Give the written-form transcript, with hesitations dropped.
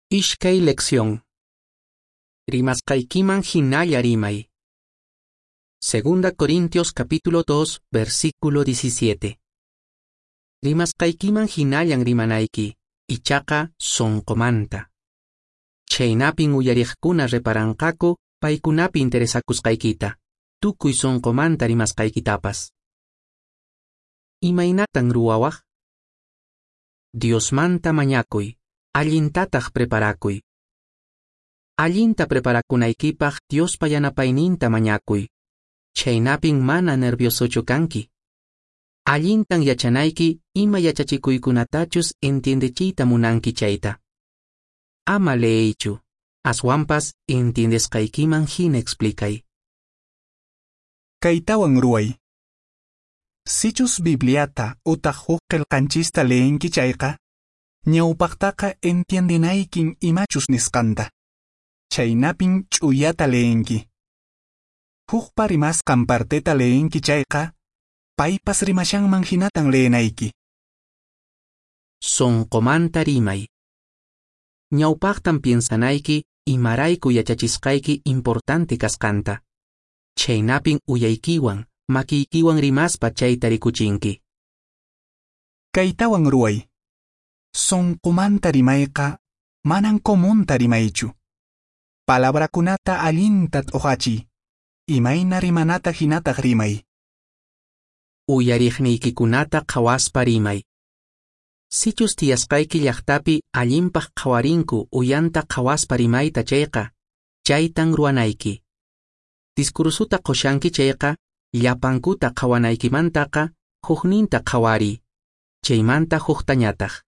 Ishkay lección. Rimasqaykiman hinalla rimay. 2 Corintios capítulo 2, versículo 17. Rimasqaykiman hinallan rimanayki, ichaqa sonqomanta. Chaynapin uyariqkuna reparanqaku, paykunapi interesakusqaykita. Tukuy sonqomanta rimasqaykitapas. Imaynatan ruwawaq? Diosmanta mañakuy. Allintataq preparakuy. Allinta preparakunaykipaq Diospa yanapayninta mañakuy. Chaynapin mana nerviosochu kanki. Allintan yachanayki ima yachachikuykunatachus entiendechiyta munanki chayta. Ama leeychu. Aswanpas entiendesqaykiman hina explicay. Kaytawan ruway. Sichus Bibliata utaq huk qillqanchista leenki chayqa, ñawpaqtaqa entiendinaykin imachus nisqanta. Chaynapin ch'uyata leenki. Hukpa rimasqan parteta leenki chayqa, paypas rimashanman hinatan leenayki. Sonqomanta rimay. Ñawpaqtan piensanayki imarayku yachachisqayki importante kasqanta. Chaynapin uyaykiwan, makiykiwan rimaspa chayta rikuchinki. Kaytawan ruway. Sonqomanta rimayqa manan komunta rimaychu. Palabrakunata allintat uhachiy. Imayna rimanata hinataq rimay. Uyariqniykikunata qhawaspa rimay. Sichus tiyasqayki llaqtapi allinpaq qhawarinku uyanta qhawaspa rimayta chayqa, chaytan ruwanayki. Diskursuta qushanki chayqa, llapankuta qhawanaykimantaqa, hukninta qhawariy. Chaymanta huktañataq.